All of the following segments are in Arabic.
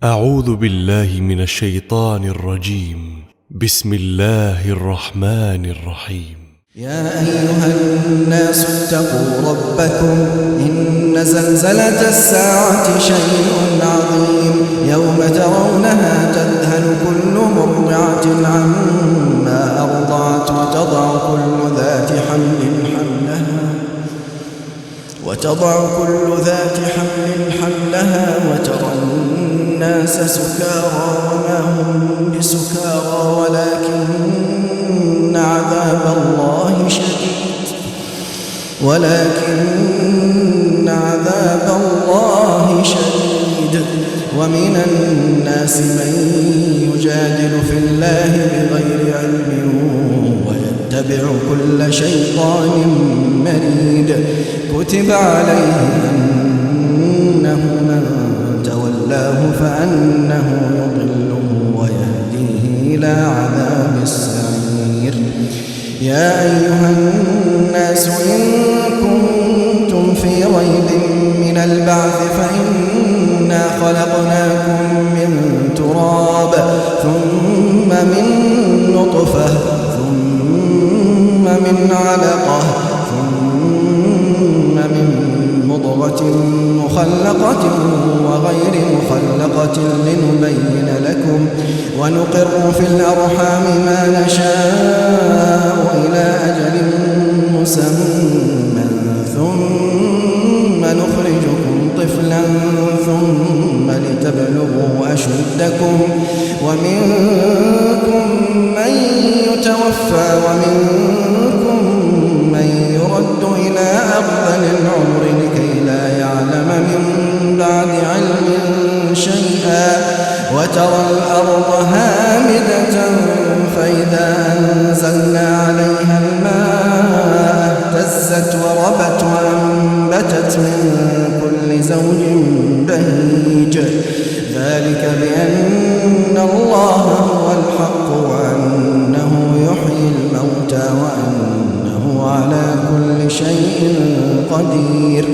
أعوذ بالله من الشيطان الرجيم. بسم الله الرحمن الرحيم. يا أيها الناس اتقوا ربكم إن زلزلة الساعة شيء عظيم يوم ترونها تذهل كل مرضعة عما أرضعت وتضع كل ذات حمل حملها وترى الناس سكارى وما هم بسكارى ولكن عذاب الله شديد ومن الناس من يجادل في الله بغير علم ويتبع كل شيطان مريد كتب عليه أنه من تولاه فأنه يضله ويهديه إلى عذاب السعير. يا أيها الناس إن كنتم في ريب من البعث فإنا خلقناكم من تراب ثم من نطفة ثم من علقة ثم من مضغة مخلقة وغير مخلقة لنبين لكم ونقر في الأرحام ما نشاء إلى أجل مسمى ثم نخرجكم طفلا ثم لتبلغوا أشدكم ومنكم من يتوفى ومنكم من يرد إلى أرذل العمر لكي لا يعلم من بعد علم شيئا وترى الأرض هامدة فإذا أنزلنا عليها الماء اهتزت وربت وأنبتت من كل زوج بهيج ذلك بأن الله هو الحق وأنه يحيي الموتى وأنه على كل شيء قدير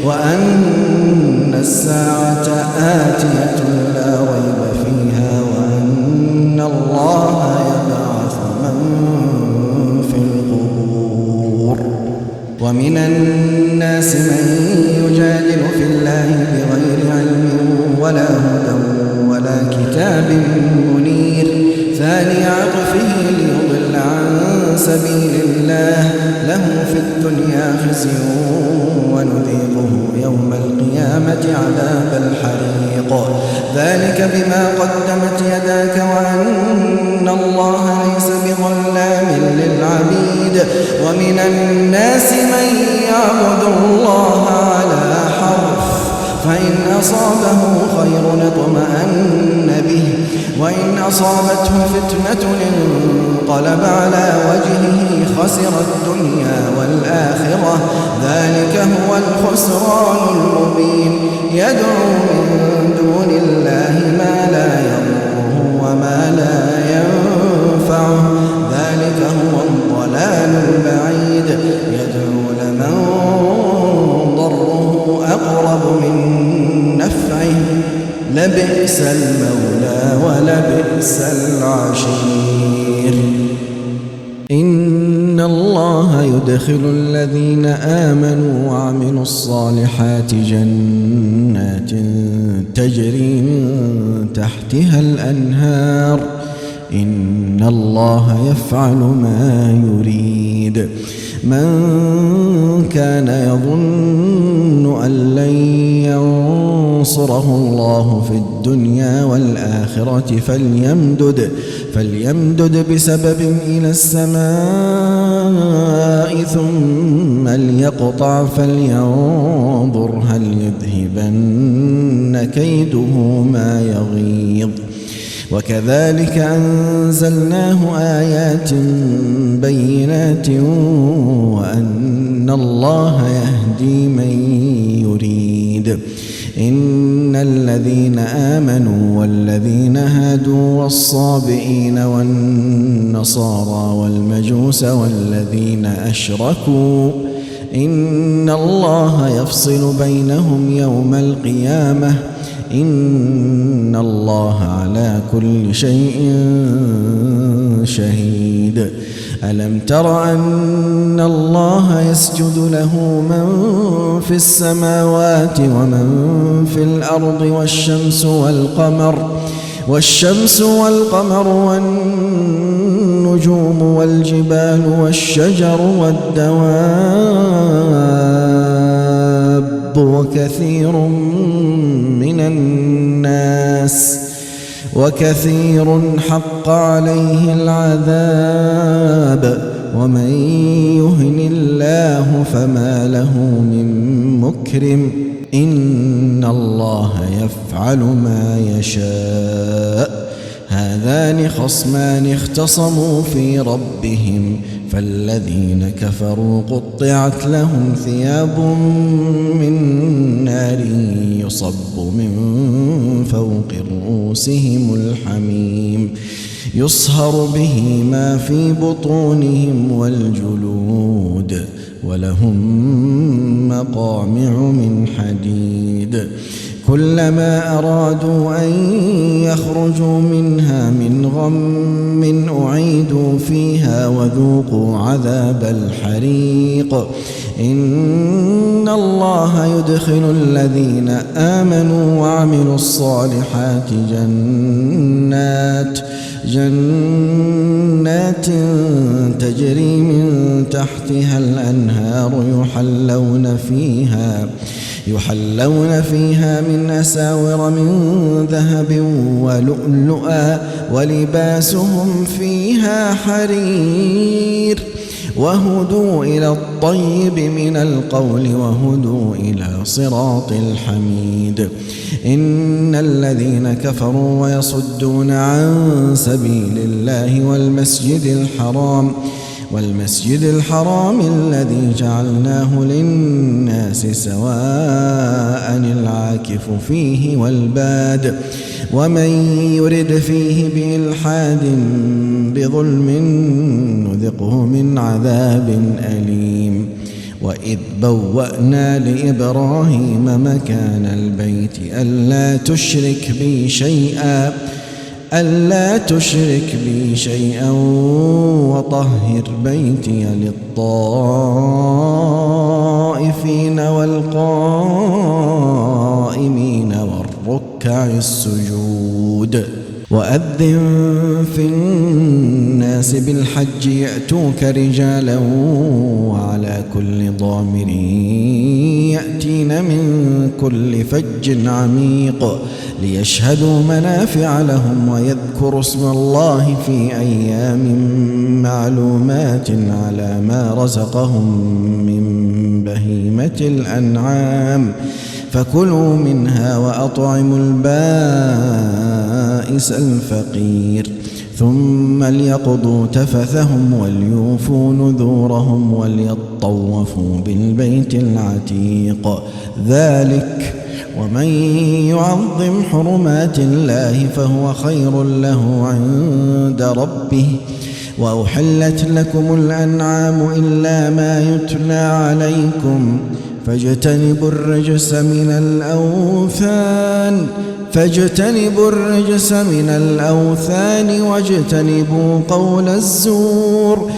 وأن الساعة آتية لا ريب فيها وأن الله يبعث من في القبور. ومن الناس من يجادل في الله بغير علم ولا هدى ولا كتاب منير ثاني عطفه ليضل عن سبيل الله له في الدنيا خزي ونذيقه يوم القيامة عذاب الحريق ذلك بما قدمت يداك وأن الله ليس بظلام للعبيد. ومن الناس من يعبد الله على حرف فإن أصابه خير اطمأن به وإن أصابته فتنة انقلب على وجهه خسر الدنيا والآخرة ذلك هو الخسران المبين. يدعو من دون الله ما لا يضره وما لا ينفعه ذلك هو الضلال البعيد. يدعو لمن ضره أقرب من نفعه لبئس المولى ولبئس العشير. إن الله يدخل الذين آمنوا وعملوا الصالحات جنات تجري من تحتها الأنهار إن الله يفعل ما يريد. من كان يظن أن لن ينصره الله في الدنيا والآخرة فليمدد بسبب إلى السماء ثم ليقطع فلينظر هل يذهبن كيده ما يغيظ. وكذلك أنزلناه آيات بينات وأن الله يهدي من يريد. إن الذين آمنوا والذين هادوا والصابئين والنصارى والمجوس والذين أشركوا إن الله يفصل بينهم يوم القيامة إن الله على كل شيء شهيد ألم تر أن الله يسجد له من في السماوات ومن في الأرض والشمس والقمر والنجوم والجبال والشجر والدواب وكثير حق عليه العذاب ومن يهن الله فما له من مكرم إن الله يفعل ما يشاء هذان خصمان اختصموا في ربهم فالذين كفروا قطعت لهم ثياب من نار يصب من فوق رؤوسهم الحميم يصهر به ما في بطونهم والجلود ولهم مقامع من حديد كلما أرادوا أن يخرجوا منها من غم أعيدوا فيها وذوقوا عذاب الحريق إن الله يدخل الذين آمنوا وعملوا الصالحات جنات تجري من تحتها الأنهار يحلون فيها من أساور من ذهب ولؤلؤا ولباسهم فيها حرير وهدوا إلى الطيب من القول وهدوا إلى صراط الحميد إن الذين كفروا ويصدون عن سبيل الله والمسجد الحرام الذي جعلناه للناس سواء العاكف فيه والباد ومن يرد فيه بإلحاد بظلم نذقه من عذاب أليم وإذ بوأنا لإبراهيم مكان البيت ألا تشرك بي شيئا وطهر بيتي للطائفين والقائمين والركع السجود وأذن في الناس بالحج يأتوك رجالا وعلى كل ضامر يأتين من كل فج عميق ليشهدوا منافع لهم ويذكروا اسم الله في أيام معلومات على ما رزقهم من بهيمة الأنعام فكلوا منها وأطعموا البائس الفقير ثم ليقضوا تفثهم وليوفوا نذورهم وليطوفوا بالبيت العتيق ذلك ومن يعظم حرمات الله فهو خير له عند ربه وأحلت لكم الأنعام إلا ما يتلى عليكم فاجتنبوا الرجس من الأوثان واجتنبوا قول الزور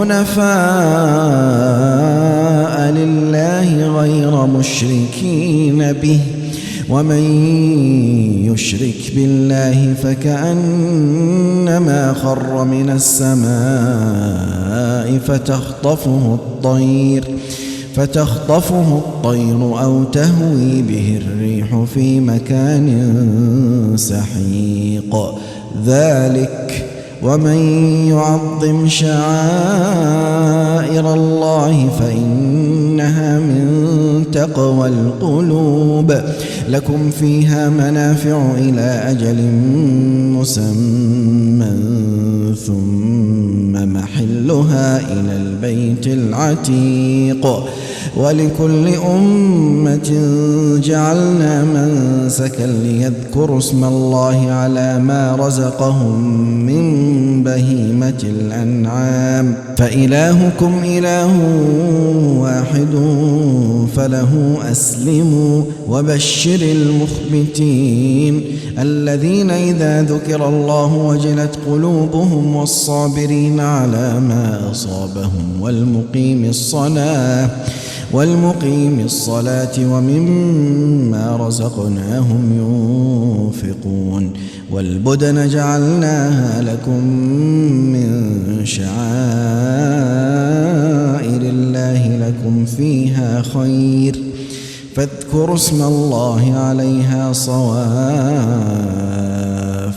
حنفاء لله غير مشركين به ومن يشرك بالله فكأنما خر من السماء فتخطفه الطير أو تهوي به الريح في مكان سحيق ذلك ومن يعظم شعائر الله فإنها من تقوى القلوب لكم فيها منافع إلى أجل مسمى ثم محلها إلى البيت العتيق ولكل أمة جعلنا منسكا ليذكروا اسم الله على ما رزقهم من بهيمة الأنعام فإلهكم إله واحد فله أسلموا وبشر المخبتين الذين إذا ذكر الله وجلت قلوبهم والصابرين على ما أصابهم والمقيم الصلاة ومما رزقناهم ينفقون والبدن جعلناها لكم من شعائر الله لكم فيها خير فاذكروا اسم الله عليها صواف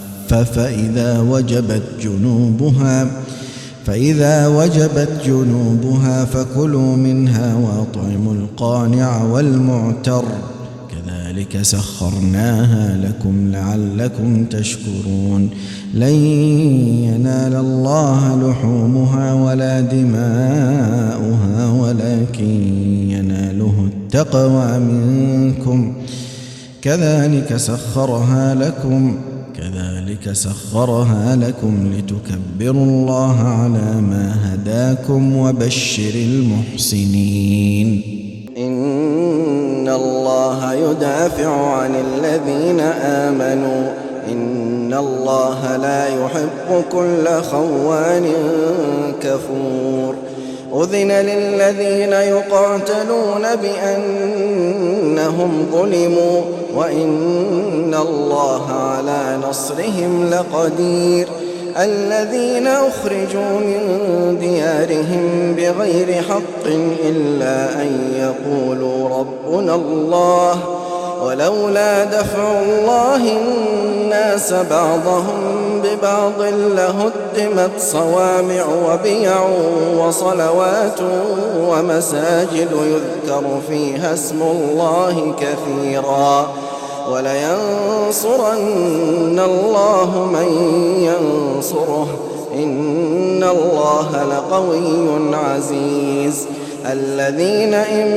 فإذا وجبت جنوبها فكلوا منها وأطعموا القانع والمعتر كذلك سخرناها لكم لعلكم تشكرون لن ينال الله لحومها ولا دماؤها ولكن يناله التقوى منكم كذلك سخرها لكم لتكبروا الله على ما هداكم وبشر المحسنين إن الله يدافع عن الذين آمنوا إن الله لا يحب كل خوان كفور أذن للذين يقاتلون بأنهم ظلموا وإن الله على نصرهم لقدير الذين أخرجوا من ديارهم بغير حق إلا أن يقولوا ربنا الله ولولا دفع الله الناس بعضهم ببعض لهدمت صوامع وبيع وصلوات ومساجد يذكر فيها اسم الله كثيرا ولينصرن الله من ينصره إن الله لقوي عزيز الذين إن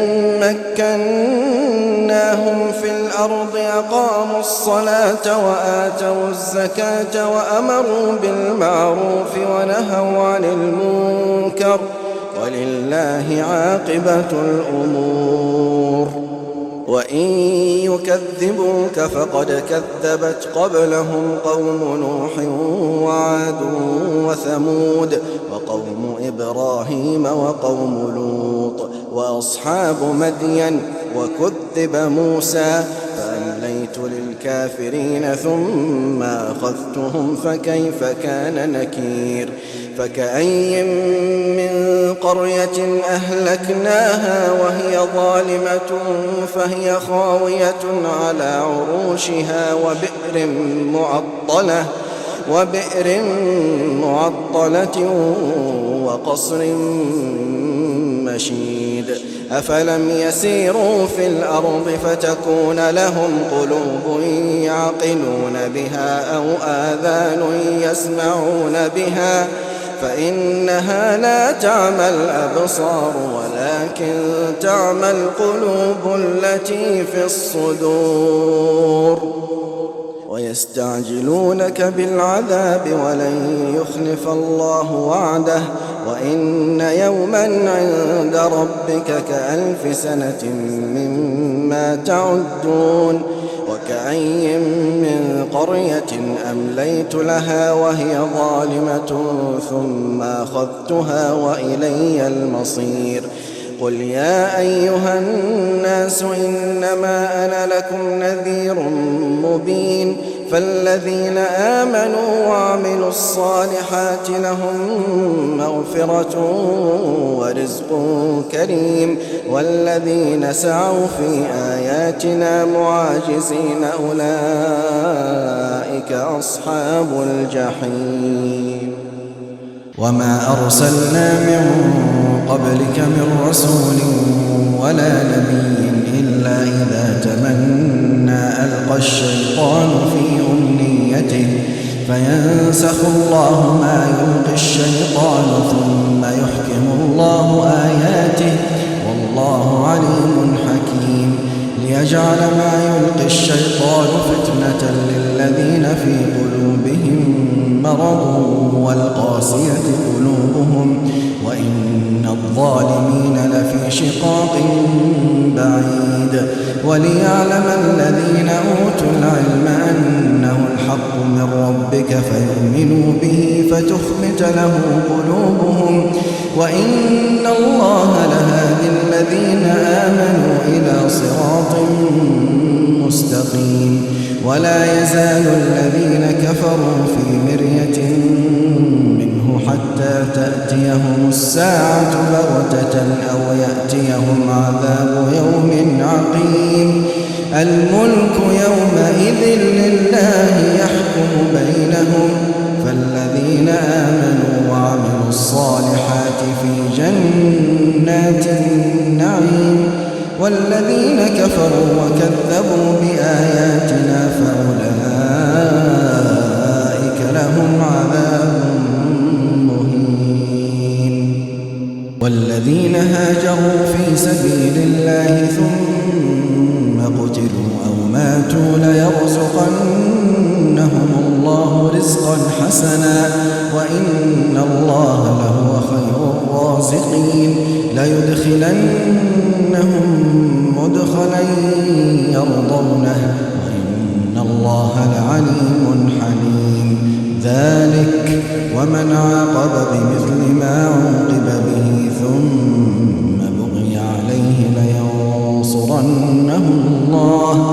مكناهم في الأرض أقاموا الصلاة وآتوا الزكاة وأمروا بالمعروف ونهوا عن المنكر ولله عاقبة الأمور وإن يكذبوك فقد كذبت قبلهم قوم نوح وعاد وثمود وقوم إبراهيم وقوم لوط وأصحاب مدين وكذب موسى فأمليت للكافرين ثم أخذتهم فكيف كان نكير فكأي من قرية أهلكناها وهي ظالمة فهي خاوية على عروشها وبئر معطلة وقصر مشيد أفلم يسيروا في الأرض فتكون لهم قلوب يعقلون بها أو آذان يسمعون بها فإنها لا تعمى الأبصار ولكن تعمى القلوب التي في الصدور ويستعجلونك بالعذاب ولن يخلف الله وعده وإن يوما عند ربك كألف سنة مما تعدون وكأي من قرية أمليت لها وهي ظالمة ثم أخذتها وإلي المصير قل يا أيها الناس إنما أنا لكم نذير مبين فالذين آمنوا وعملوا الصالحات لهم مغفرة ورزق كريم والذين سعوا في آياتنا معاجزين أولئك أصحاب الجحيم وما أرسلنا من قبلك من رسول ولا نبي إلا إذا تمنى ألقى الشيطان في أمنيته فينسخ الله ما يلقي الشيطان ثم يحكم الله آياته والله عليم حكيم ليجعل ما يلقي الشيطان فتنة للذين في قلوبهم مرض والقاسية قلوبهم وإن الظالمين لفي شقاق بعيد وليعلم الذين أوتوا العلم أنه الحق من ربك فيؤمنوا به فتخبت له قلوبهم وإن الله لهادي الذين آمنوا إلى صراط مستقيم ولا يزال الذين كفروا في مرية منه حتى تأتيهم الساعة بغتة أو يأتيهم عذاب يوم عقيم الملك يومئذ لله يحكم بينهم فالذين آمنوا وعملوا الصالحات في جنات النعيم والذين كفروا وكذبوا بآياتنا فأولئك لهم عذاب مهين والذين هاجروا في سبيل الله ثم قتلوا أو ماتوا ليرزقنهم الله رزقا حسنا وإن الله لهو خير الرازقين ليدخلنهم مدخلا يرضونه وإن الله لعليم حليم ذلك ومن عاقب بمثل ما عوقب به ثم بغي عليه لينصرنه الله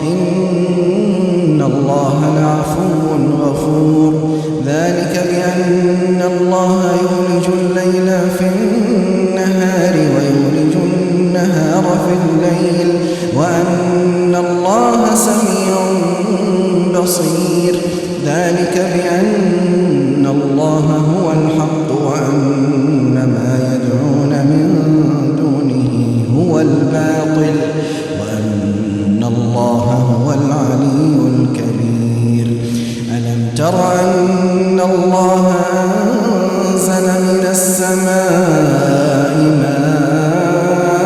إن الله لعفو غفور ذلك بأن الله يولج الليل في النهار ويولج النهار في الليل وأن الله سميع بصير ذلك بأن الله هو الحق وأن ما يدعون من دونه هو الباطل وأن الله هو العلي الكبير ألم تر أن الله أنزل من السماء ماء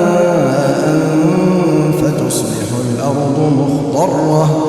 فتصبح الأرض مخضرة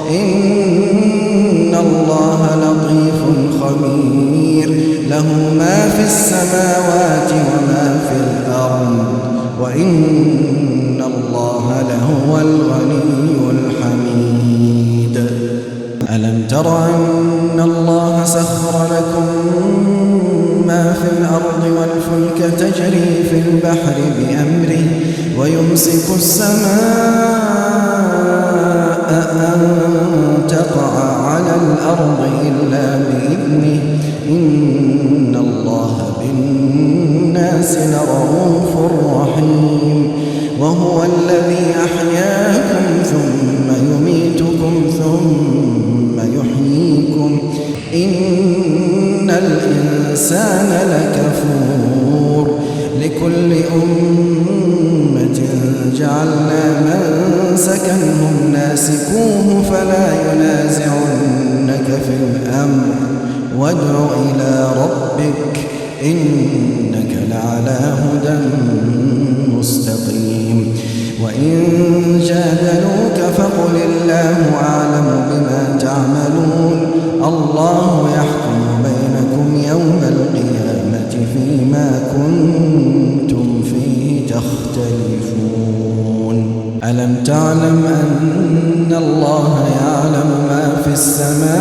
إن الله لطيف خبير له ما في السماوات وما في الأرض وإن الله لهو الغني الحميد ألم تر أن الله سخر لكم ما في الأرض والفلك تجري في البحر بأمره ويمسك السماء أن تقع على الأرض إلا بإذنه إن الله بالناس لرؤوف رحيم وهو الذي أحياكم ثم يميتكم ثم يحييكم إن الإنسان لكفور لكل أمة جعلنا منسكا هم ناسكوه فلا ينازعنك في الأمر وادع إلى ربك إنك لعلى هدى مستقيم وإن جادلوك فقل الله أعلم بما تعملون الله يحكم بينكم يوم القيامة فيما كنتم فيه تختلفون ألم تعلم أن الله يعلم ما في السماء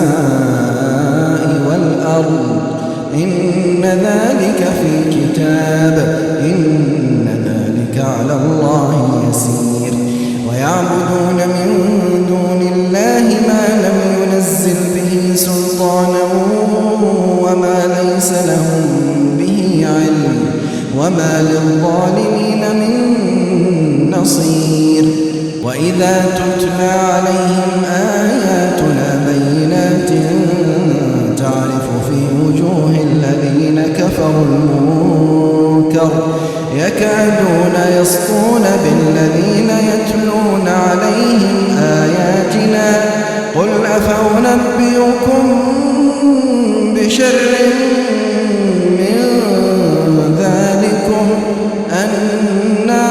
والأرض إن ذلك في كتاب إن ذلك على الله يسير ويعبدون من دون الله ما لم ينزل به سلطانا وما ليس لهم به علم وما للظالمين من نصير وإذا تتلى عليهم آياتنا بينات تعرف في وجوه الذين كفروا المنكر يكادون يسطون بالذين يتلون عليهم آياتنا قل أفأنبئكم بشر من ذلكم النار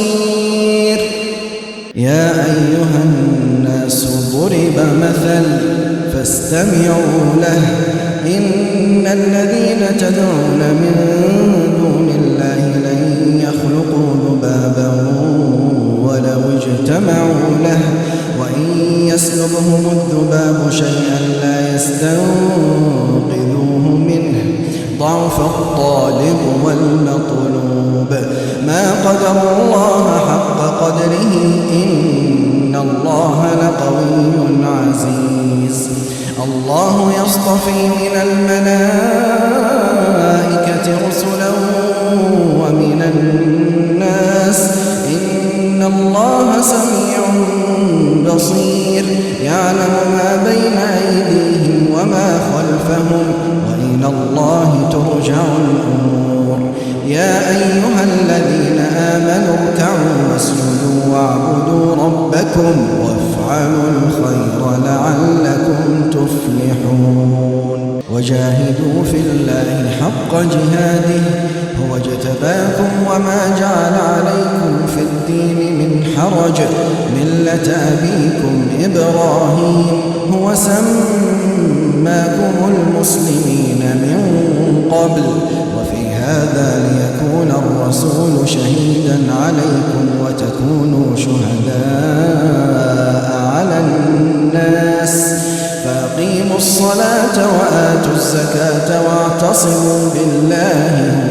بصير يا أيها الناس ضرب مثل فاستمعوا له إن الذين تدعون من دون الله لن يخلقوا ذبابا ولو اجتمعوا له وإن يسلبهم الذباب شيئا لا يستنقذوه منه ضعف الطالب والمطلوب ما قدر الله حق قدره إن الله لقوي عزيز الله يصطفي من الملائكة رسلا ومن الناس إن الله سميع بصير يعلم ما بين أيديهم وما خلفهم وإلى الله ترجع الأمور يا أيها الذين آمنوا اركعوا واسجدوا واعبدوا ربكم وافعلوا الخير لعلكم تفلحون وجاهدوا في الله حق جهاده هو اجتباكم وما جعل عليكم في الدين من حرج ملة أبيكم إبراهيم هو سماكم المسلمين من قبل وفي هذا ليكون الرسول شهيدا عليكم وتكونوا شهداء على الناس فأقيموا الصلاة وآتوا الزكاة واعتصموا بالله